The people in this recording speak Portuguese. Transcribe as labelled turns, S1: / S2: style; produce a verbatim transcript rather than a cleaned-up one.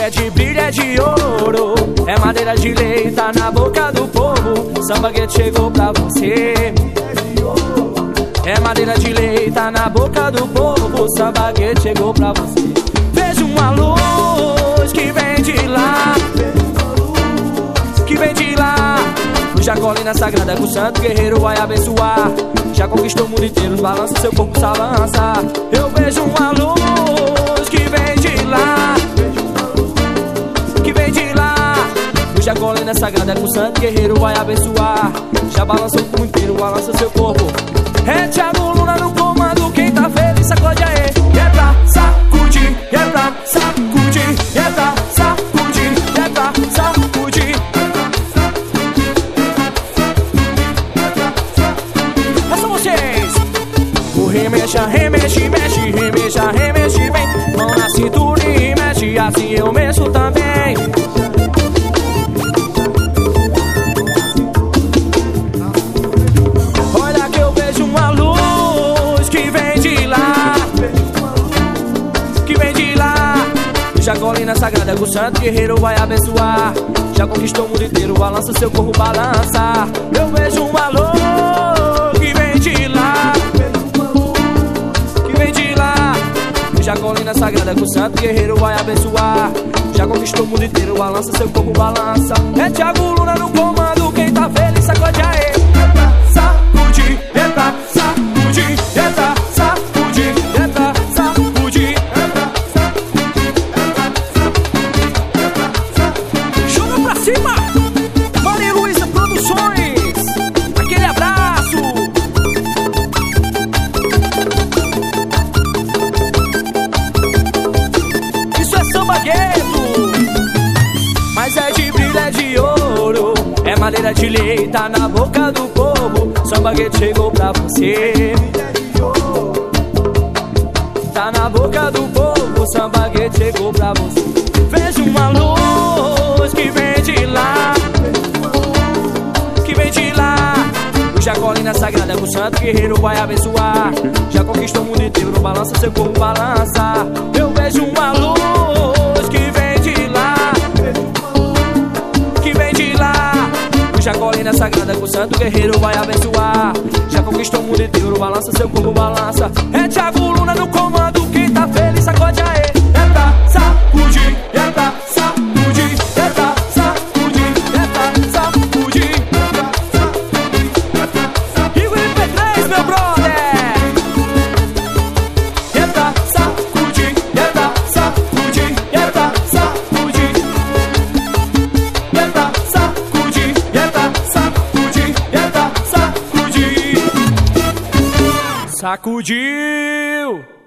S1: é de brilho, é de ouro, é madeira de lei, tá na boca do povo. Samba Gueto chegou pra você. É madeira de lei, tá na boca do povo. Samba Gueto chegou pra você. Vejo uma luz que vem de lá, que vem de lá. No Jacolina sagrada que o santo guerreiro vai abençoar. Já conquistou o mundo inteiro, balança seu corpo, balança. Eu vejo uma luz que vem de lá, que vem de lá. No Jacolina sagrada que o santo guerreiro vai abençoar. Já balança o mundo inteiro, balança seu corpo. É Thiago Luna no comando, quem tá feliz sacode aí. É pra sacudir, é pra sacudir, é pra sacudir, é pra sacudir. É só vocês. O remexa, remexe, mexe, remexa, remexe bem. Mão na cintura e mexe, assim eu mexo também. Jacolina sagrada que o santo guerreiro vai abençoar. Já conquistou o mundo inteiro, balança seu corpo, balança. Eu vejo uma luz que vem de lá, que vem de lá. Jacolina sagrada que o santo guerreiro vai abençoar. Já conquistou o mundo inteiro, balança seu corpo, balança. É Thiago Luna no comando, quem tá feliz sacode aí. É pra sacudir, é pra sacudir, é pra sacudir, é pra sacudir. Vale Luiza Produções, aquele abraço. Isso é Samba Gueto, mas é de brilho, é de ouro, é madeira de lei, tá na boca do povo. Samba Gueto chegou pra você. Tá na boca do povo, Samba Gueto chegou pra você. Vejo uma luz que vem de lá, que vem de lá. O Jacolina sagrada que o santo guerreiro vai abençoar. Já conquistou o mundo inteiro, não balança seu corpo, balança. Eu vejo uma luz que vem de lá, que vem de lá. O Jacolina sagrada que o santo guerreiro vai abençoar. Já conquistou o mundo inteiro, balança seu corpo, balança. É Thiago Luna no comando, quem tá feliz sacode aí. É pra sacudir, é pra sacudir, é pra sacudir, é pra sacudir. Igor M P três, meu brother. É pra sacudir, é pra sacudir, é pra sacudir. É pra sacudir, é pra sacudir, é pra sacudir. Sacudiu!